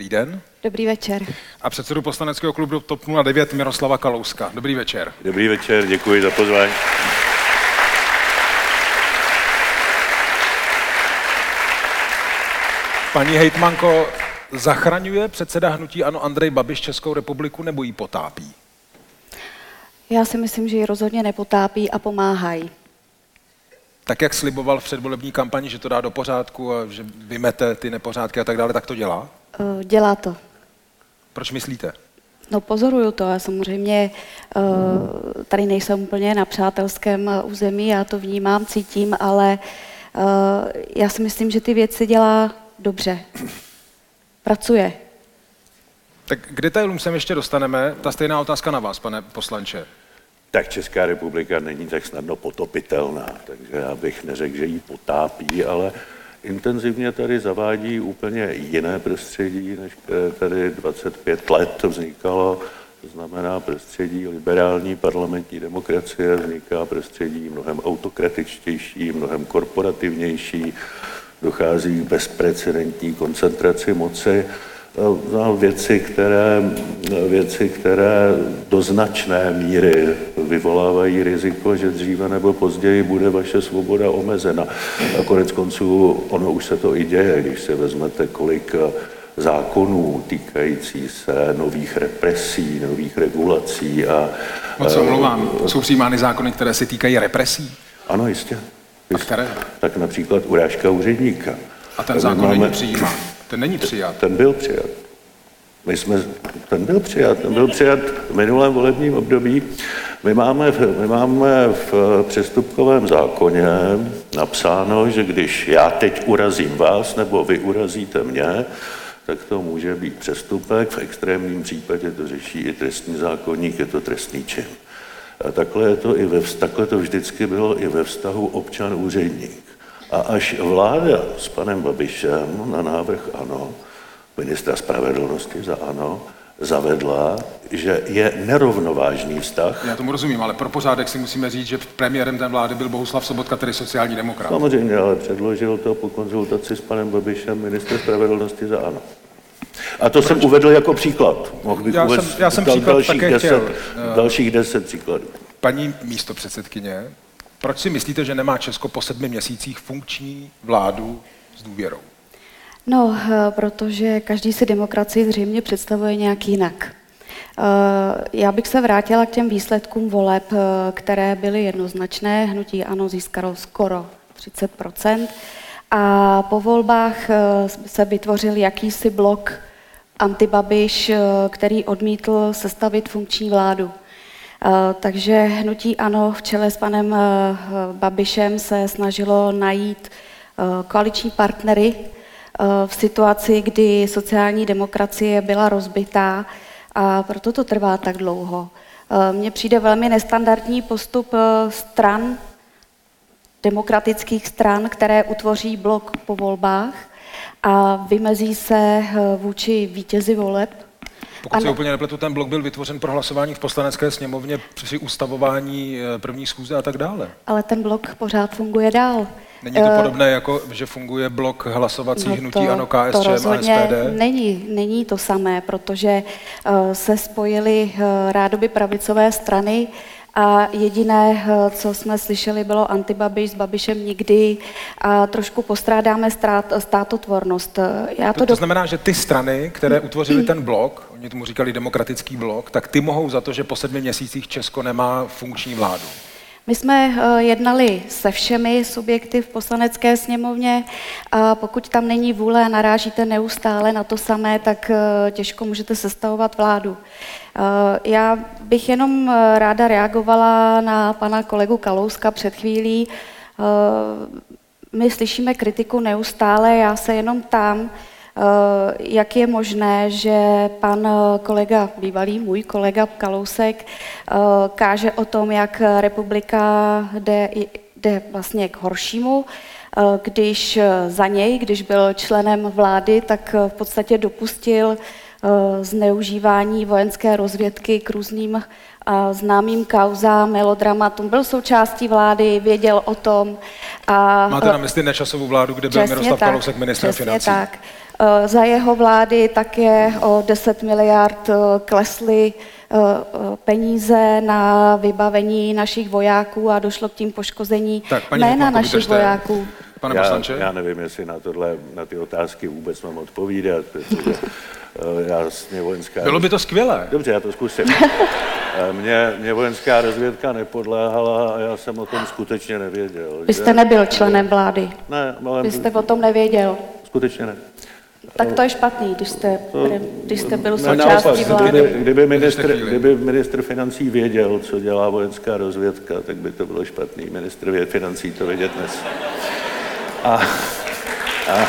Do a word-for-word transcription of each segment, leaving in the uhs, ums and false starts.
den. Dobrý večer. A předsedu poslaneckého klubu TOP nula devět Miroslava Kalouska. Dobrý večer. Dobrý večer, děkuji za pozvání. Paní hejtmanko, zachraňuje předseda hnutí ANO Andrej Babiš Českou republiku nebo ji potápí? Já si myslím, že ji rozhodně nepotápí a pomáhají. Tak jak sliboval v předvolební kampani, že to dá do pořádku a že vymete ty nepořádky a tak dále, tak to dělá? Uh, dělá to. Proč myslíte? No pozoruju to a samozřejmě uh, tady nejsem úplně na přátelském území, já to vnímám, cítím, ale uh, já si myslím, že ty věci dělá dobře. Pracuje. Tak k detailům se ještě dostaneme. Ta stejná otázka na vás, pane poslanče. Tak Česká republika není tak snadno potopitelná, takže já bych neřekl, že ji potápí, ale intenzivně tady zavádí úplně jiné prostředí, než tady dvacet pět let vznikalo. To znamená prostředí liberální parlamentní demokracie, vzniká prostředí mnohem autokratičtější, mnohem korporativnější, dochází k bezprecedentní koncentraci moci. No, věci, které, věci, které do značné míry vyvolávají riziko, že dříve nebo později bude vaše svoboda omezena. A konec konců ono už se to i děje, když se vezmete, kolik zákonů týkající se nových represí, nových regulací. A, Moc se omlouvám, jsou přijímány zákony, které se týkají represí? Ano, jistě. jistě. A které? Tak například urážka úředníka. A ten zákon máme... není přijímán? Ten není přijat. Ten byl přijat. My jsme, ten byl přijat. Ten byl přijat v minulém volebním období. My máme, my máme v přestupkovém zákoně napsáno, že když já teď urazím vás nebo vy urazíte mě, tak to může být přestupek. V extrémním případě to řeší i trestní zákoník, je to trestný čin. A takhle, je to i ve, takhle to vždycky bylo i ve vztahu občan-úředník. A až vláda s panem Babišem na návrh ANO, ministra spravedlnosti za ANO, zavedla, že je nerovnovážný vztah. Já tomu rozumím, ale pro pořádek si musíme říct, že premiérem té vlády byl Bohuslav Sobotka, tedy sociální demokrat. Samozřejmě, ale předložil to po konzultaci s panem Babišem ministr spravedlnosti za ANO. A to Proč? jsem uvedl jako příklad. Mohl bych já uvést jsem, já jsem příklad dalších také deset, chtěl. Dalších deset příkladů. Paní místopředsedkyně, proč si myslíte, že nemá Česko po sedmi měsících funkční vládu s důvěrou? No, protože každý si demokracii zřejmě představuje nějak jinak. Já bych se vrátila k těm výsledkům voleb, které byly jednoznačné. Hnutí ANO získalo skoro třicet procent a po volbách se vytvořil jakýsi blok antibabiš, který odmítl sestavit funkční vládu. Takže hnutí ANO v čele s panem Babišem se snažilo najít koaliční partnery v situaci, kdy sociální demokracie byla rozbitá a proto to trvá tak dlouho. Mně přijde velmi nestandardní postup stran, demokratických stran, které utvoří blok po volbách a vymezí se vůči vítězi voleb. Pokud se úplně nepletu, ten blok byl vytvořen pro hlasování v poslanecké sněmovně při ustavování první schůze a tak dále. Ale ten blok pořád funguje dál. Není to podobné, jako že funguje blok hlasovací no hnutí ANO, KSČM a S P D? Není, není to samé, protože uh, se spojily uh, rádoby pravicové strany a jediné, uh, co jsme slyšeli, bylo antibabiš, s Babišem nikdy a trošku postrádáme strát, státotvornost. Já to, to, to do... znamená, znamená, že ty strany, které utvořily ten blok, oni tomu říkali demokratický blok, tak ty mohou za to, že po sedmi měsících Česko nemá funkční vládu. My jsme jednali se všemi subjekty v poslanecké sněmovně a pokud tam není vůle a narážíte neustále na to samé, tak těžko můžete sestavovat vládu. Já bych jenom ráda reagovala na pana kolegu Kalouska před chvílí. My slyšíme kritiku neustále, já se jenom ptám, jak je možné, že pan kolega, bývalý můj kolega Kalousek, káže o tom, jak republika jde, jde vlastně k horšímu, když za něj, když byl členem vlády, tak v podstatě dopustil zneužívání vojenské rozvědky k různým známým kauzám, melodramatům, byl součástí vlády, věděl o tom. A máte na mysli Nečasovu vládu, kde byl Miroslav tak, Kalousek ministrem financí? Tak. Za jeho vlády také o deset miliard klesly peníze na vybavení našich vojáků a došlo k tím poškození jména našich vojáků. Pane poslanče? Já, já nevím, jestli na, tohle, na ty otázky vůbec mám odpovídat, protože já mě vojenská... Bylo by to skvělé. Dobře, já to zkusím. Mě, mě vojenská rozvědka nepodléhala a já jsem o tom skutečně nevěděl. Vy jste že... nebyl členem vlády. Ne, ale... Vy jste o tom nevěděl. Skutečně ne. Tak to je špatný, když jste, když jste byl součástí vlády. Kdyby, kdyby, ministr, kdyby ministr financí věděl, co dělá vojenská rozvědka, tak by to bylo špatný. Ministr financí to vědět dnes. A, a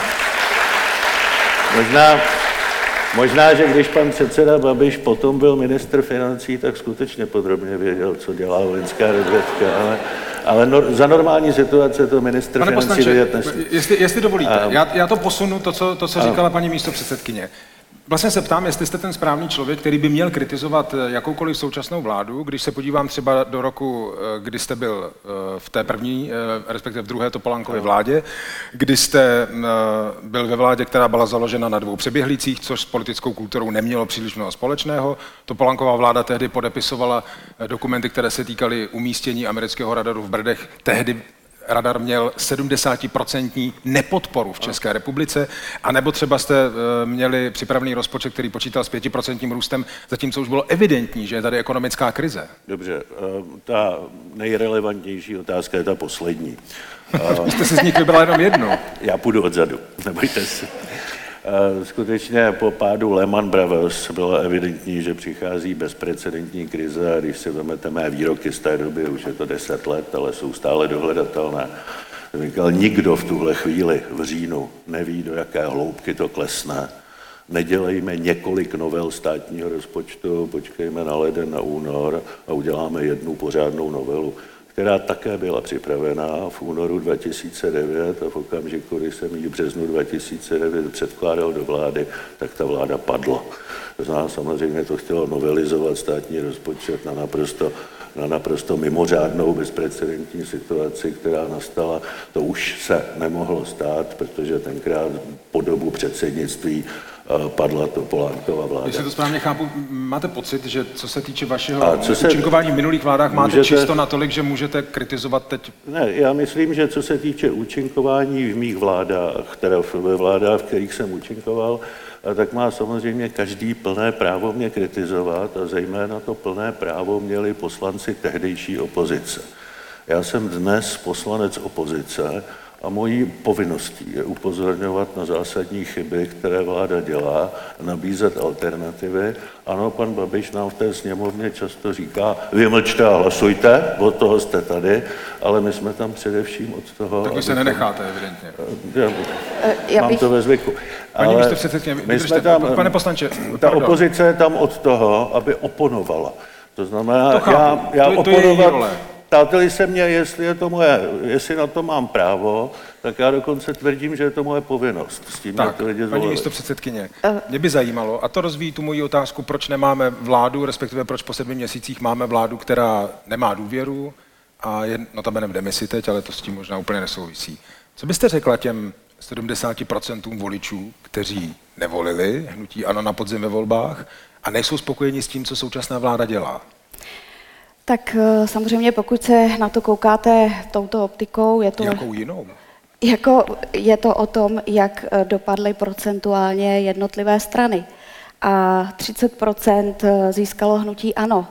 možná, možná, že když pan předseda Babiš potom byl ministr financí, tak skutečně podrobně věděl, co dělá vojenská rozvědka, ale, ale no, za normální situace to ministr Pane financí poslanče, vědět nesmí. Jestli, jestli dovolíte, A, já, já to posunu, to, co, to, co a, říkala paní místopředsedkyně. Vlastně se ptám, jestli jste ten správný člověk, který by měl kritizovat jakoukoliv současnou vládu, když se podívám třeba do roku, kdy jste byl v té první, respektive v druhé Topolánkově vládě, kdy jste byl ve vládě, která byla založena na dvou přeběhlících, což s politickou kulturou nemělo příliš mnoho společného. Topolánková vláda tehdy podepisovala dokumenty, které se týkaly umístění amerického radaru v Brdech. Tehdy radar měl sedmdesátprocentní nepodporu v České republice, anebo třeba jste měli připravený rozpočet, který počítal s pětiprocentním růstem, zatímco už bylo evidentní, že je tady ekonomická krize. Dobře, ta nejrelevantnější otázka je ta poslední. Vy jste si z nich vybrala jenom jednu. Já půjdu odzadu, nebojte se. Skutečně po pádu Lehman Brothers bylo evidentní, že přichází bezprecedentní krize a když si vezmete mé výroky z té doby, už je to deset let, ale jsou stále dohledatelné. Říkal, nikdo v tuhle chvíli v říjnu neví, do jaké hloubky to klesne. Nedělejme několik novel státního rozpočtu, počkejme na leden, na únor a uděláme jednu pořádnou novelu, která také byla připravená v únoru dva tisíce devět a v okamžiku, kdy jsem ji v březnu dva tisíce devět předkládal do vlády, tak ta vláda padla. To znamená, samozřejmě to chtělo novelizovat státní rozpočet na naprosto, na naprosto mimořádnou bezprecedentní situaci, která nastala. To už se nemohlo stát, protože tenkrát po dobu předsednictví padla Topolánkova vláda. Jestli to správně chápu, máte pocit, že co se týče vašeho účinkování v minulých vládách, máte můžete, čisto natolik, že můžete kritizovat teď? Ne, já myslím, že co se týče účinkování v mých vládách, které ve vládách, v kterých jsem účinkoval, tak má samozřejmě každý plné právo mě kritizovat a zejména to plné právo měli poslanci tehdejší opozice. Já jsem dnes poslanec opozice a mojí povinností je upozorňovat na zásadní chyby, které vláda dělá, nabízet alternativy. Ano, pan Babiš nám v té sněmovně často říká, vy mlčte a hlasujte, od toho jste tady, ale my jsme tam především od toho... Tak vy se nenecháte, evidentně. Já, já mám bych... to ve zvyku. Paní místopředsedkyně, my jsme tam, pane poslanče, ta pardon. Opozice je tam od toho, aby oponovala. To znamená, to já, já to, oponovat... Ptáte-li se mě, jestli, je to moje, jestli na to mám právo, tak já dokonce tvrdím, že je to moje povinnost. S tím tak, paní místopředsedkyně, mě by zajímalo, a to rozvíjí tu moji otázku, proč nemáme vládu, respektive proč po sedmi měsících máme vládu, která nemá důvěru a je notabene v demisi teď, ale to s tím možná úplně nesouvisí. Co byste řekla těm sedmdesáti procentům voličů, kteří nevolili hnutí ANO na podzim ve volbách a nejsou spokojeni s tím, co současná vláda dělá? Tak samozřejmě, pokud se na to koukáte touto optikou, je to... Jakou jinou? Jako je to o tom, jak dopadly procentuálně jednotlivé strany. A třicet procent získalo hnutí ANO.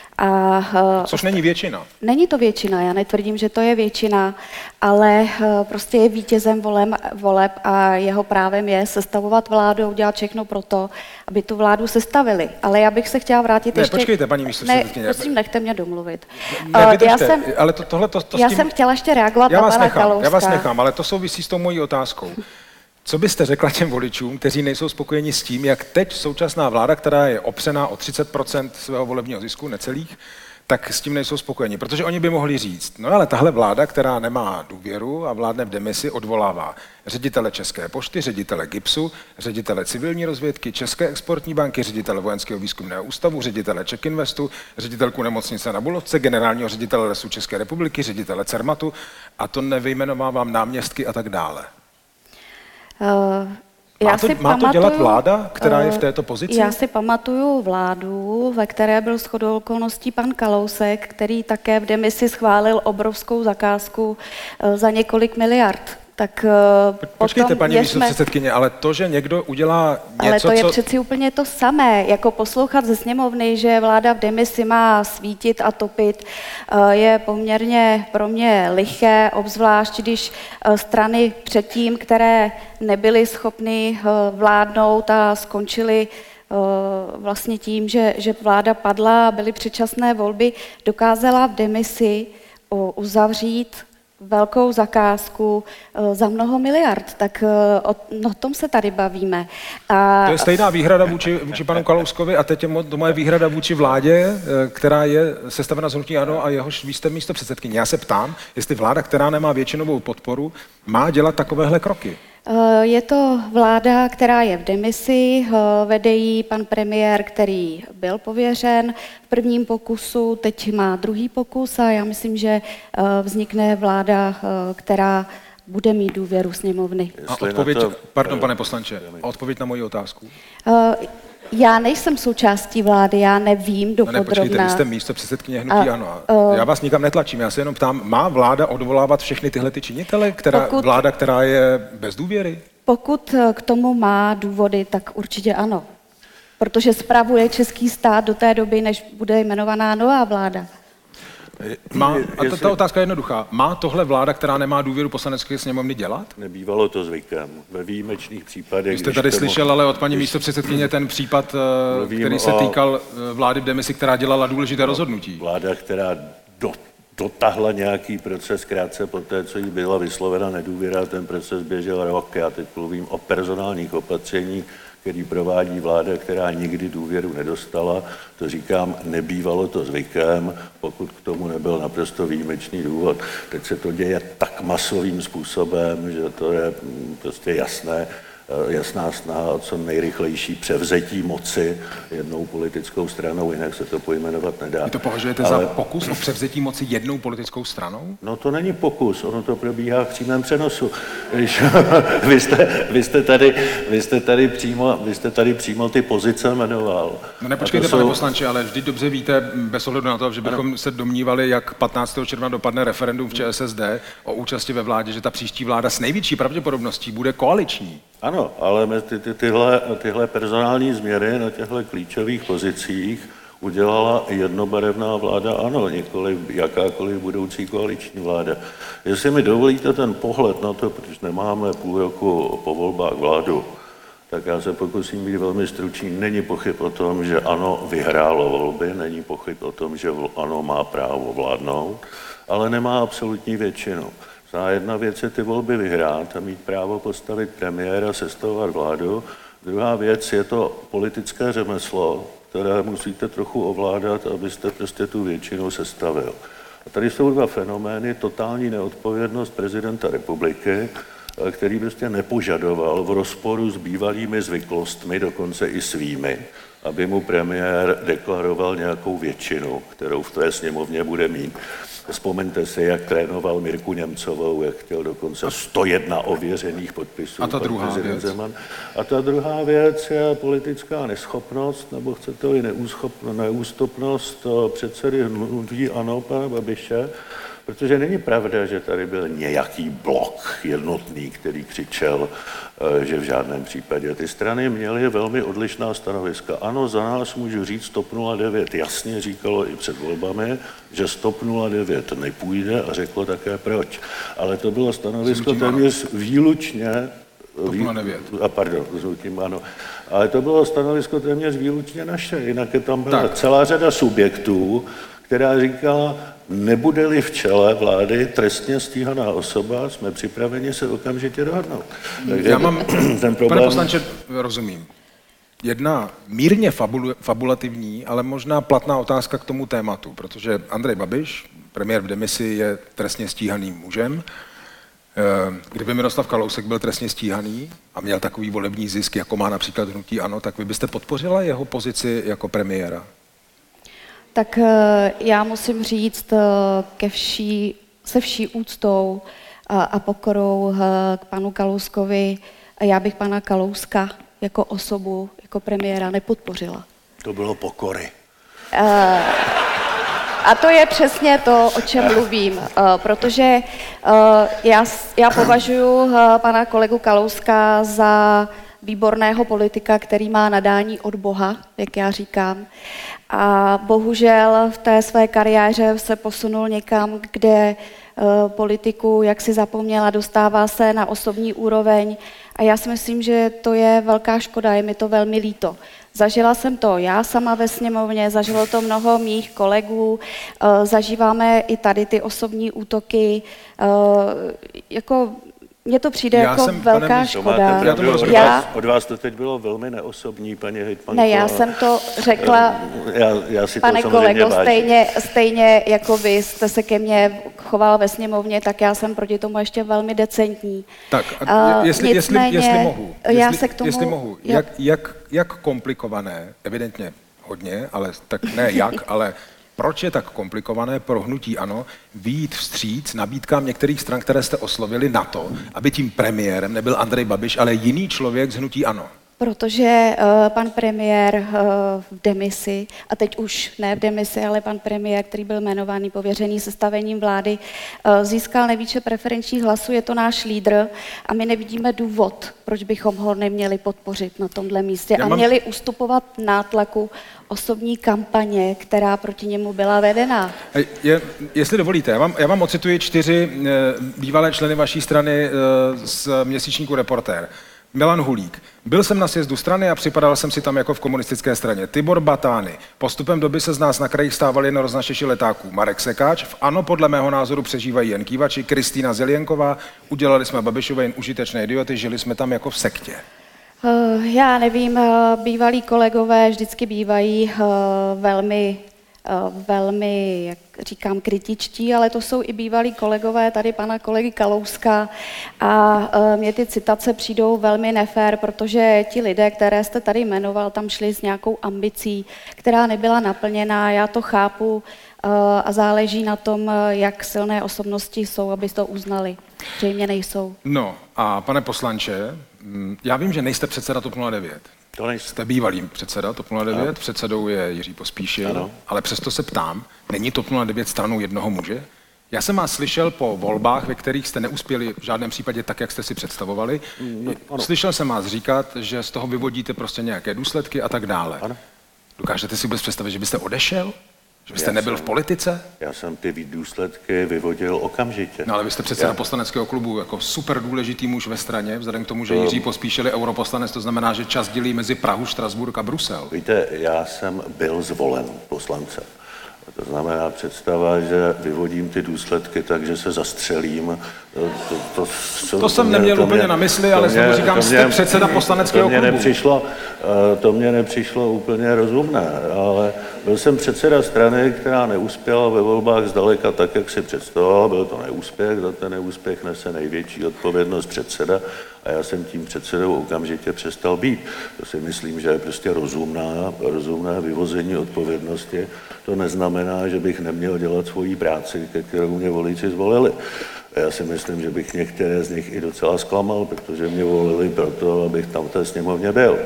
A, Což není většina. Není to většina, já netvrdím, že to je většina, ale prostě je vítězem volem, voleb a jeho právem je sestavovat vládu a udělat všechno pro to, aby tu vládu sestavili. Ale já bych se chtěla vrátit ne, ještě... počkejte, paní místopředsedkyně. Ne, prosím, nechte mě domluvit. Ne, já jsem, ale to, tohle to, to já s tím... jsem chtěla ještě reagovat já na pana nechám, Kalouska. Já vás nechám, ale to souvisí s tou mojí otázkou. Co byste řekla těm voličům, kteří nejsou spokojeni s tím, jak teď současná vláda, která je opřená o třicet procent svého volebního zisku, necelých, tak s tím nejsou spokojeni, protože oni by mohli říct, no ale tahle vláda, která nemá důvěru a vládne v demisi, odvolává ředitele České pošty, ředitele GIBSu, ředitele civilní rozvědky, České exportní banky, ředitele Vojenského výzkumného ústavu, ředitele Czech Investu, ředitelku nemocnice na Bulovce, generálního ředitele Lesů České republiky, ředitele Cermatu a to nevyjmenovávám náměstky a tak dále. Uh... Má to, má to dělat vláda, která je v této pozici? Já si pamatuju vládu, ve které byl shodou okolností pan Kalousek, který také v demisi schválil obrovskou zakázku za několik miliard. Tak počkejte, potom paní místopředsedkyně, ale to, že někdo udělá něco, ale to je co... přeci úplně to samé, jako poslouchat ze sněmovny, že vláda v demisi má svítit a topit, je poměrně pro mě liché, obzvlášť když strany předtím, které nebyly schopny vládnout a skončily vlastně tím, že, že vláda padla a byly předčasné volby, dokázala v demisi uzavřít velkou zakázku za mnoho miliard, tak o no, tom se tady bavíme. A... To je stejná výhrada vůči, vůči panu Kalouskovi a teď je mo, to moje výhrada vůči vládě, která je sestavena z hnutí ANO a jehož vy jste místo předsedkyně. Já se ptám, jestli vláda, která nemá většinovou podporu, má dělat takovéhle kroky. Je to vláda, která je v demisi, vede ji pan premiér, který byl pověřen v prvním pokusu, teď má druhý pokus a já myslím, že vznikne vláda, která bude mít důvěru sněmovny. A odpověď, pardon, pane poslanče, a odpověď na moji otázku? Já nejsem součástí vlády, já nevím dopodrobna. No ne, počkejte, vy jste místo předsedkyně hnutí ANO. Já vás nikam netlačím, já se jenom ptám, má vláda odvolávat všechny tyhle ty činitele, která, pokud, vláda, která je bez důvěry? Pokud k tomu má důvody, tak určitě ano. Protože spravuje český stát do té doby, než bude jmenovaná nová vláda. Má, a ta, ta otázka je jednoduchá. Má tohle vláda, která nemá důvěru poslanecké sněmovny, dělat? Nebývalo to zvykem. Ve výjimečných případech... Vy jste tady tomu, slyšel ale od paní místopředsedkyně ten případ, který se týkal vlády v demisi, která dělala důležité rozhodnutí. Vláda, která do, dotahla nějaký proces krátce po té, co jí byla vyslovena nedůvěra, ten proces běžel rok. Já teď mluvím o personálních opatřeních, který provádí vláda, která nikdy důvěru nedostala. To říkám, nebývalo to zvykem, pokud k tomu nebyl naprosto výjimečný důvod. Teď se to děje tak masovým způsobem, že to je prostě jasné, jasná snaha o co nejrychlejší převzetí moci jednou politickou stranou, jinak se to pojmenovat nedá. Vy to považujete Ale... za pokus o převzetí moci jednou politickou stranou? No to není pokus, ono to probíhá v přímém přenosu. Když, vy, jste, vy, jste tady, vy, jste tady přímo, vy jste tady přímo ty pozice jmenoval. No nepočkejte, jsou... pane poslanče, ale vždy dobře víte, bez ohledu na to, že bychom ano. se domnívali, jak patnáctého června dopadne referendum v ČSSD o účasti ve vládě, že ta příští vláda s největší pravděpodobností bude koaliční. Ano, ale ty, ty, tyhle, tyhle personální změny na těchto klíčových pozicích udělala jednobarevná vláda, ano, nikoli jakákoliv budoucí koaliční vláda. Jestli mi dovolíte ten pohled na to, protože nemáme půl roku po volbách vládu, tak já se pokusím být velmi stručný. Není pochyb o tom, že ANO vyhrálo volby, není pochyb o tom, že ANO má právo vládnout, ale nemá absolutní většinu. A jedna věc je ty volby vyhrát a mít právo postavit premiéra, sestavovat vládu. Druhá věc je to politické řemeslo, které musíte trochu ovládat, abyste prostě tu většinu sestavil. A tady jsou dva fenomény, totální neodpovědnost prezidenta republiky, který prostě nepožadoval v rozporu s bývalými zvyklostmi, dokonce i svými, aby mu premiér deklaroval nějakou většinu, kterou v té sněmovně bude mít. Vzpomeňte si, jak trénoval Mirku Němcovou, jak chtěl dokonce sto jedna ověřených podpisů. A ta druhá věc? Zeman. A ta druhá věc je politická neschopnost, nebo chcete-li neústupnost předsedy hnutí ANO, pana Babiše, protože není pravda, že tady byl nějaký blok jednotný, který křičel, že v žádném případě. Ty strany měly velmi odlišná stanoviska. Ano, za nás můžu říct, TOP nula devět jasně říkalo i před volbami, že z TOP nula devět nepůjde a řeklo také proč. Ale to bylo stanovisko téměř výlučně... TOP nula devět. A pardon, zvukím ano. Ale to bylo stanovisko téměř výlučně naše. Jinak je tam byla tak. celá řada subjektů, která říkala, nebude-li v čele vlády trestně stíhaná osoba, jsme připraveni se okamžitě dohodnout. Takže já mám, ten problém... Pane poslanče, rozumím. Jedna mírně fabul, fabulativní, ale možná platná otázka k tomu tématu, protože Andrej Babiš, premiér v demisi, je trestně stíhaným mužem. Kdyby Miroslav Kalousek byl trestně stíhaný a měl takový volební zisk, jako má například hnutí ANO, tak vy byste podpořila jeho pozici jako premiéra? Tak já musím říct ke vší, se vší úctou a, a pokorou k panu Kalouskovi, a já bych pana Kalouska jako osobu, jako premiéra nepodpořila. To bylo pokory. Uh, a to je přesně to, o čem mluvím, uh, protože uh, já, já považuji uh, pana kolegu Kalouska za výborného politika, který má nadání od Boha, jak já říkám. A bohužel v té své kariéře se posunul někam, kde uh, politiku jak si zapomněla, dostává se na osobní úroveň. A já si myslím, že to je velká škoda, je mi to velmi líto. Zažila jsem to já sama ve sněmovně, zažilo to mnoho mých kolegů, zažíváme i tady ty osobní útoky, jako mně to přijde Já jako jsem, velká pane, škoda. Já tomu od, já, vás, od vás to teď bylo velmi neosobní, paní hejtmanko. Ne, já jsem to řekla, já, já si pane to kolego, vážím. stejně, stejně jako vy jste se ke mně choval ve sněmovně, tak já jsem proti tomu ještě velmi decentní. Tak, a jestli, uh, jestli, jestli mohu, já jestli, se k tomu, jestli mohu, jak, jak, jak komplikované, evidentně hodně, ale tak ne jak, ale proč je tak komplikované pro hnutí ANO vyjít vstříc nabídkám některých stran, které jste oslovili na to, aby tím premiérem nebyl Andrej Babiš, ale jiný člověk z hnutí ANO? Protože uh, pan premiér uh, v demisi, a teď už ne v demisi, ale pan premiér, který byl jmenovaný, pověřený sestavením vlády, uh, získal nejvíce preferenčních hlasů, je to náš lídr a my nevidíme důvod, proč bychom ho neměli podpořit na tomhle místě Já a mám... měli ustupovat nátlaku osobní kampaně, která proti němu byla vedena. Je, jestli dovolíte, já vám, já vám ocituji čtyři e, bývalé členy vaší strany e, z měsíčníku Reportér. Milan Hulík. Byl jsem na sjezdu strany a připadal jsem si tam jako v komunistické straně. Tibor Batány. Postupem doby se z nás na krajích stávali jen roznašeši letáků. Marek Sekáč. V ANO podle mého názoru přežívají jen kývači. Kristýna Zelienková. Udělali jsme Babišové jen užitečné idioty, žili jsme tam jako v sektě. Uh, já nevím, uh, bývalí kolegové vždycky bývají uh, velmi velmi, jak říkám, kritičtí, ale to jsou i bývalí kolegové tady pana kolegy Kalouska a mně ty citace přijdou velmi nefér, protože ti lidé, které jste tady jmenoval, tam šli s nějakou ambicí, která nebyla naplněná, já to chápu a záleží na tom, jak silné osobnosti jsou, aby to uznali. Zřejmě nejsou. No a pane poslanče, já vím, že nejste předseda TOP nula devět. To nejste. Jste bývalým předseda TOP nula devět, ano. Předsedou je Jiří Pospíšil, ano. Ale přesto se ptám, není TOP nula devět stranou jednoho muže? Já jsem vás slyšel po volbách, ve kterých jste neuspěli v žádném případě tak, jak jste si představovali. No, slyšel jsem vás říkat, že z toho vyvodíte prostě nějaké důsledky a tak dále. Ano. Dokážete si vůbec představit, že byste odešel? Že byste já nebyl jsem, v politice? Já jsem ty důsledky vyvodil okamžitě. No ale vy jste předseda já... poslaneckého klubu jako super důležitý muž ve straně, vzhledem k tomu, že Jiří Pospíšil je europoslanec, to znamená, že čas dělí mezi Prahu, Štrasburg a Brusel. Víte, já jsem byl zvolen poslancem. To znamená představa, že vyvodím ty důsledky tak, že se zastřelím. To, to, to, to jsem mě, neměl to úplně mě, na mysli, ale znovu říkám, jste mě, předseda poslaneckého to mě klubu. Nepřišlo, to mě nepřišlo úplně rozumné, ale byl jsem předseda strany, která neuspěla ve volbách zdaleka tak, jak si představoval. Byl to neúspěch, za ten neúspěch nese největší odpovědnost předseda a já jsem tím předsedou okamžitě přestal být. To si myslím, že je prostě rozumná, rozumné vyvození odpovědnosti. To neznamená, že bych neměl dělat svoji práci, ke kterou mě voliči zvolili. Já si myslím, že bych některé z nich i docela zklamal, protože mě volili proto, abych tam v té sněmovně byl.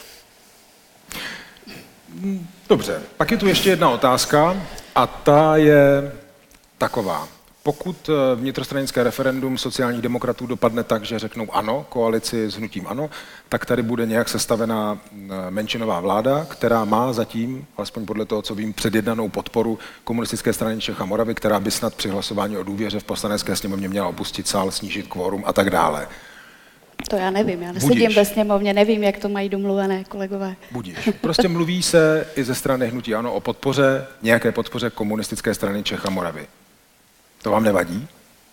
Dobře, pak je tu ještě jedna otázka a ta je taková. Pokud vnitrostranické referendum sociálních demokratů dopadne tak, že řeknou ano, koalici s hnutím ANO, tak tady bude nějak sestavená menšinová vláda, která má zatím, alespoň podle toho, co vím, předjednanou podporu komunistické strany Čech a Moravy, která by snad při hlasování o důvěře v poslanecké sněmovně měla opustit sál, snížit kvórum a tak dále. To já nevím, já nesedím Budíš. ve sněmovně, nevím, jak to mají domluvené kolegové. Budíš. Prostě mluví se i ze strany hnutí ANO o podpoře, nějaké podpoře komunistické strany Čech a Moravy. To vám nevadí?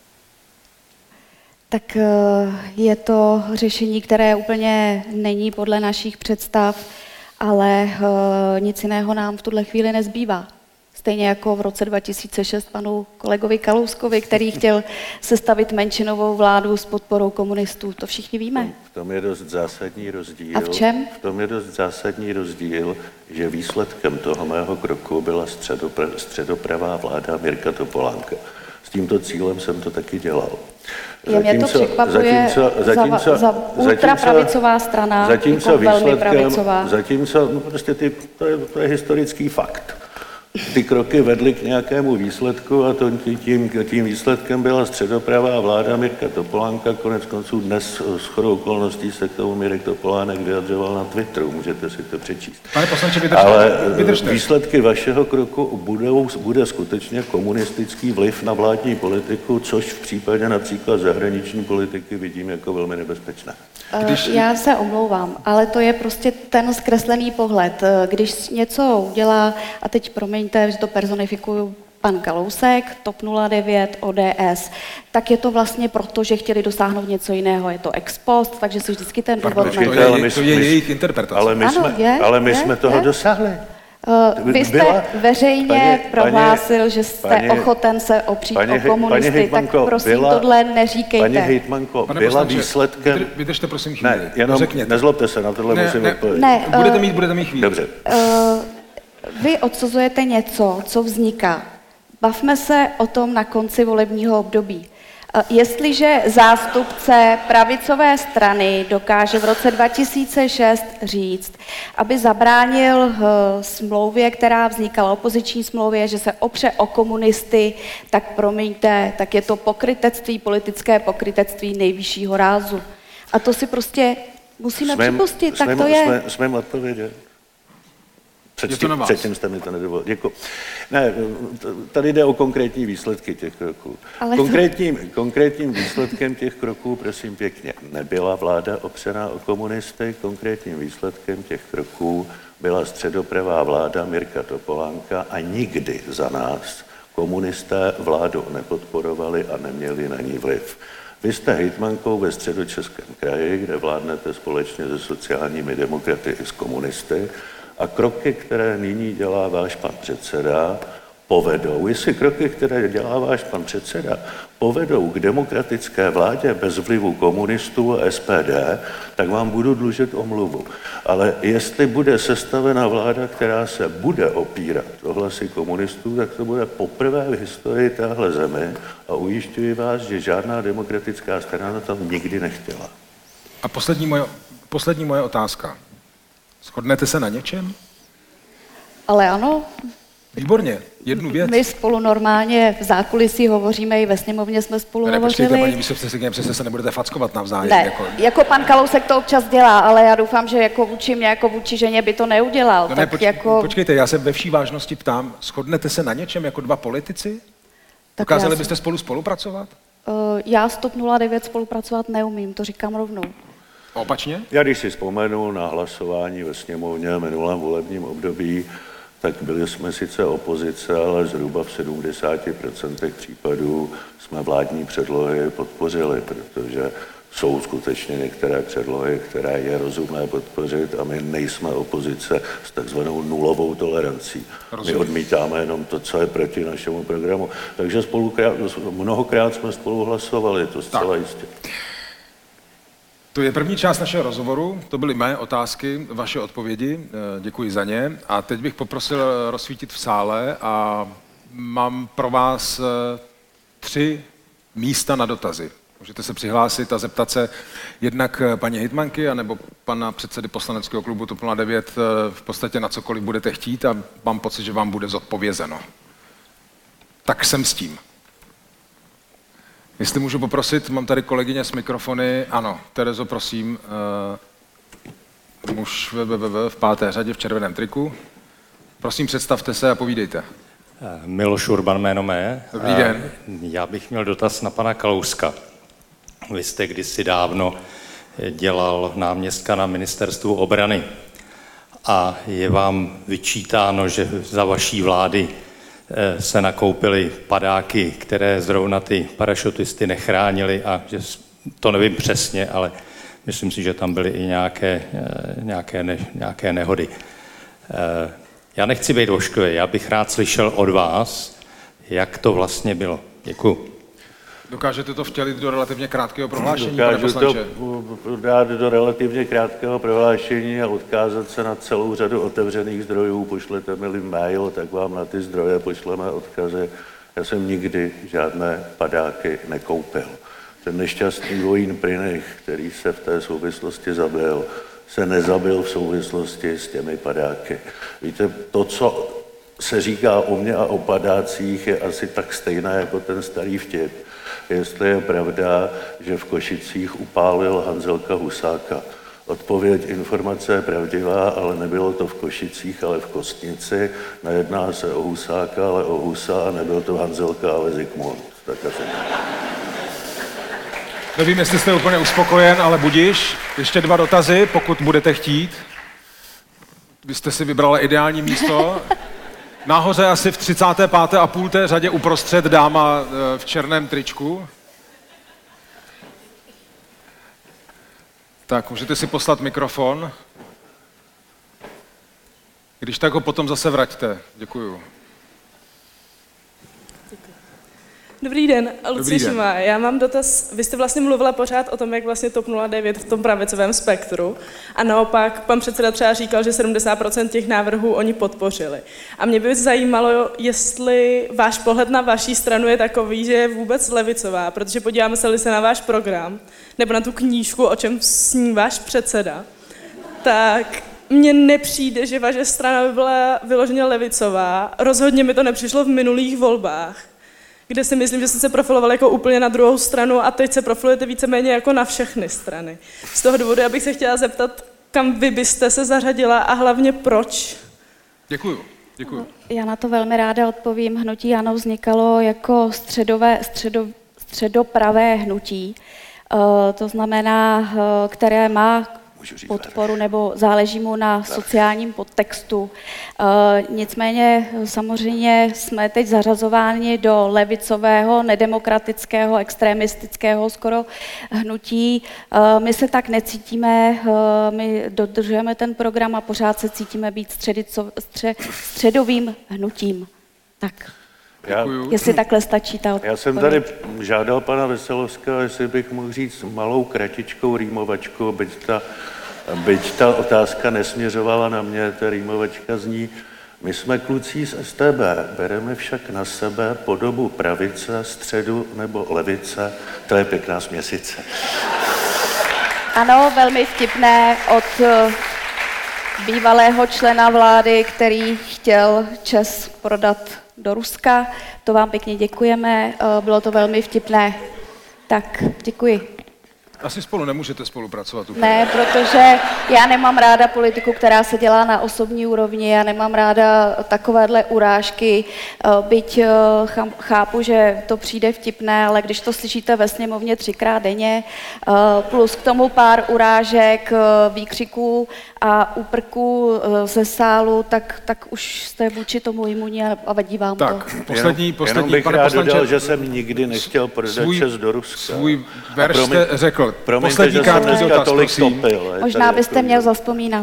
Tak je to řešení, které úplně není podle našich představ, ale nic jiného nám v tuhle chvíli nezbývá. Stejně jako v roce dva tisíce šest panu kolegovi Kalouskovi, který chtěl sestavit menšinovou vládu s podporou komunistů. To všichni víme. V tom je dost zásadní rozdíl. A v čem? V tom je dost zásadní rozdíl, že výsledkem toho mého kroku byla středopra- středopravá vláda Mirka Topolánka. S tímto cílem jsem to taky dělal. Je mě to překvapuje zatímco, zatímco, za, za ultrapravicová strana, zatímco jako velmi pravicová. Zatímco, no prostě ty, to, je, to je historický fakt. Ty kroky vedly k nějakému výsledku a to, tím, tím výsledkem byla středopravá vláda Mirka Topolánka. Konec konců dnes shodou okolností se k tomu Mirek Topolánek vyjadřoval na Twitteru, můžete si to přečíst. Pane poslanče, vydržte. Ale vydržte. Výsledky vašeho kroku budou, bude skutečně komunistický vliv na vládní politiku, což v případě například zahraniční politiky vidím jako velmi nebezpečné. Když... Já se omlouvám, ale to je prostě ten zkreslený pohled. Když něco udělá, a teď promiňte, že to personifikuju, pan Kalousek, TOP nula devět, O D S, tak je to vlastně proto, že chtěli dosáhnout něco jiného. Je to ex post, takže si vždycky ten důvod najde. To je, ale my, to je my, jejich interpretace. Ale my ano, jsme, je, ale my je, jsme toho je. dosáhli. Uh, vy jste byla, veřejně paní, prohlásil, paní, že jste paní, ochoten se opřít paní, o komunisty, paní hejtmanko, tak prosím byla, tohle neříkejte. Paní hejtmanko, Pane byla poslanče, výsledkem... Vydržte prosím chvíli. Ne, jenom řekněte. Nezlobte se, na tohle ne, musím ne, odpovědět. Ne, uh, budete mít, budete mít chvíli. Dobře. Uh, vy odsuzujete něco, co vzniká. Bavme se o tom na konci volebního období. Jestliže zástupce pravicové strany dokáže v roce dva tisíce šest říct, aby zabránil smlouvě, která vznikala, opoziční smlouvě, že se opře o komunisty, tak promiňte, tak je to pokrytectví, politické pokrytectví nejvyššího rázu. A to si prostě musíme smím, připustit, tak smím, to je. Smím, smím odpovědět. Předtím, předtím jste mi to nedovolil. Děkuji. Ne, tady jde o konkrétní výsledky těch kroků. Konkrétním, konkrétním výsledkem těch kroků, prosím pěkně, nebyla vláda opřená o komunisty, konkrétním výsledkem těch kroků byla středopravá vláda Mirka Topolánka a nikdy za nás komunisté vládu nepodporovali a neměli na ní vliv. Vy jste hejtmankou ve Středočeském kraji, kde vládnete společně se sociálními demokraty i s komunisty, a kroky, které nyní dělá váš pan předseda, povedou, jestli kroky, které dělá váš pan předseda, povedou k demokratické vládě bez vlivu komunistů a S P D, tak vám budu dlužit omluvu. Ale jestli bude sestavena vláda, která se bude opírat o hlasy komunistů, tak to bude poprvé v historii téhle zemi a ujišťuji vás, že žádná demokratická strana tam nikdy nechtěla. A poslední moje, poslední moje otázka. Shodnete se na něčem? Ale ano. Výborně, jednu věc. My spolu normálně v zákulisí hovoříme, i ve sněmovně jsme spolu ne, hovořili. Počkejte, paní místopředsedkyně, přece se nebudete fackovat navzájem. Ne, jako... jako pan Kalousek to občas dělá, ale já doufám, že jako vůči mě, jako vůči ženě by to neudělal. No tak ne, poč- jako... Počkejte, já se ve vší vážnosti ptám, shodnete se na něčem jako dva politici? Tak Dokázali byste spolu spolupracovat? Uh, já s TOP nula devět spolupracovat neumím, to říkám rovnou. Opačně? Já když si vzpomenu na hlasování ve sněmovně v minulém volebním období, tak byli jsme sice opozice, ale zhruba v sedmdesáti procentech případů jsme vládní předlohy podpořili, protože jsou skutečně některé předlohy, které je rozumné podpořit a my nejsme opozice s takzvanou nulovou tolerancí. Rozumím. My odmítáme jenom to, co je proti našemu programu. Takže spolukrát, mnohokrát jsme spolu hlasovali, to zcela tak. Jistě. To je první část našeho rozhovoru, to byly mé otázky, vaše odpovědi, děkuji za ně. A teď bych poprosil rozsvítit v sále a mám pro vás tři místa na dotazy. Můžete se přihlásit a zeptat se jednak paní hejtmanky anebo pana předsedy poslaneckého klubu TOP nula devět v podstatě na cokoliv budete chtít a mám pocit, že vám bude zodpovězeno. Tak jsem s tím. Jestli můžu poprosit, mám tady kolegyně s mikrofony. Ano, Terezo, prosím, uh, muž v, v, v, v páté řadě v červeném triku. Prosím, představte se a povídejte. Miloš Urban jméno mé. Dobrý den. Já bych měl dotaz na pana Kalouska. Vy jste kdysi dávno dělal náměstka na ministerstvu obrany a je vám vyčítáno, že za vaší vlády se nakoupily padáky, které zrovna ty parašutisty nechránily a že to nevím přesně, ale myslím si, že tam byly i nějaké, nějaké, ne, nějaké nehody. Já nechci být ošklivý, já bych rád slyšel od vás, jak to vlastně bylo. Děkuju. Dokážete to vtělit do relativně krátkého prohlášení, Dokážu pane poslanče? to dát do relativně krátkého prohlášení a odkázat se na celou řadu otevřených zdrojů. Pošlete mi mail, tak vám na ty zdroje pošleme odkazy. Já jsem nikdy žádné padáky nekoupil. ten nešťastný vojín Prynych, který se v té souvislosti zabil, se nezabil v souvislosti s těmi padáky. Víte, to, co se říká o mě a o padácích, je asi tak stejné jako ten starý vtip. Jestli je pravda, že v Košicích upálil Hanzelka Husáka. Odpověď, informace je pravdivá, ale nebylo to v Košicích, ale v Kostnici. Nejedná se o Husáka, ale o Husa a nebyl to Hanzelka, ale Zikmund. Tak asi. Nevím, jestli jste úplně uspokojen, ale budiš. Ještě dva dotazy, pokud budete chtít. Vy jste si vybrala ideální místo. Nahoře asi v třicáté páté a půl té řadě uprostřed dáma v černém tričku. Tak, můžete si poslat mikrofon. Když tak ho potom zase vraťte. Děkuju. Dobrý den, Lucie Dobrý den. Šimá. Já mám dotaz. Vy jste vlastně mluvila pořád o tom, jak vlastně TOP nula devět v tom pravicovém spektru a naopak pan předseda třeba říkal, že sedmdesát procent těch návrhů oni podpořili. A mě by zajímalo, jestli váš pohled na vaší stranu je takový, že je vůbec levicová, protože podíváme se se na váš program nebo na tu knížku, o čem sní váš předseda, tak mně nepřijde, že vaše strana by byla vyloženě levicová. Rozhodně mi to nepřišlo v minulých volbách, kde si myslím, že jste se profiloval jako úplně na druhou stranu a teď se profilujete víceméně jako na všechny strany. Z toho důvodu já bych se chtěla zeptat, kam vy byste se zařadila a hlavně proč? Děkuju, děkuju. Já na to velmi ráda odpovím. Hnutí ANO vznikalo jako středové, středo, středopravé hnutí, uh, to znamená, uh, které má podporu nebo záleží mu na sociálním podtextu. E, nicméně samozřejmě jsme teď zařazováni do levicového, nedemokratického, extremistického skoro hnutí. E, my se tak necítíme, e, my dodržujeme ten program a pořád se cítíme být středico, stře, středovým hnutím. Tak. Já, jestli takhle stačí ta odpověď. Já jsem tady žádal pana Veselovského, jestli bych mohl říct malou kratičkou rýmovačku, byť ta, byť ta otázka nesměřovala na mě, ta rýmovačka zní: my jsme kluci z S T B, bereme však na sebe podobu pravice, středu nebo levice, to je pěkná směsice. Ano, velmi vtipné od bývalého člena vlády, který chtěl ČEZ prodat do Ruska. To vám pěkně děkujeme, bylo to velmi vtipné. Tak, děkuji. Asi spolu nemůžete spolupracovat úplně. Ne, protože já nemám ráda politiku, která se dělá na osobní úrovni, já nemám ráda takovéhle urážky, byť chápu, že to přijde vtipné, ale když to slyšíte ve sněmovně třikrát denně, plus k tomu pár urážek, výkřiků a úprků ze sálu, tak, tak už jste vůči tomu imunní a vadí vám tak, to. Tak, poslední, poslední, jenom bych pane rád poslanče, dodal, že jsem nikdy nechtěl prodat ČEZ do Ruska. Svůj verš jste řekl. Promiňte, poslední že jsem krátký dneska dotaz, tolik prosím. topil. Možná byste měl zazpomínat.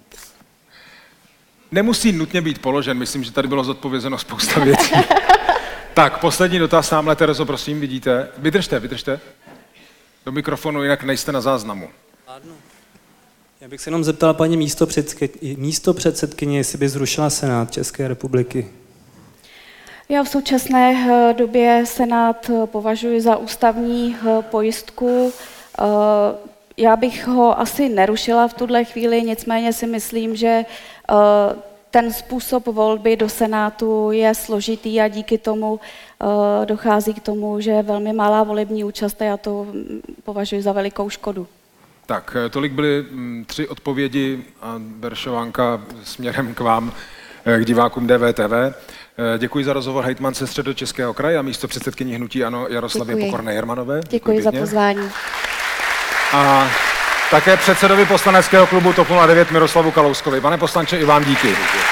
Nemusí nutně být položen, myslím, že tady bylo zodpovězeno spousta věcí. Tak, poslední dotaz, tamhle, Terezo, prosím, vidíte. Vydržte, vydržte. Do mikrofonu, jinak nejste na záznamu. Já bych se jenom zeptal paní místopředsedkyně, místopředsedkyně, jestli by zrušila Senát České republiky. Já v současné době Senát považuji za ústavní pojistku. Já bych ho asi nerušila v tuhle chvíli, nicméně si myslím, že ten způsob volby do Senátu je složitý a díky tomu dochází k tomu, že je velmi malá volební účast a já to považuji za velikou škodu. Tak, tolik byly tři odpovědi a veršovánka směrem k vám, k divákům D V T V. Děkuji za rozhovor hejtmance Středočeského kraje a místopředsedkyni hnutí ANO Jaroslavě Pokorné-Jermanové. Děkuji, Děkuji za pozvání. A také předsedovi poslaneckého klubu TOP nula devět Miroslavu Kalouskovi. Pane poslanče, i vám díky. Děkuji.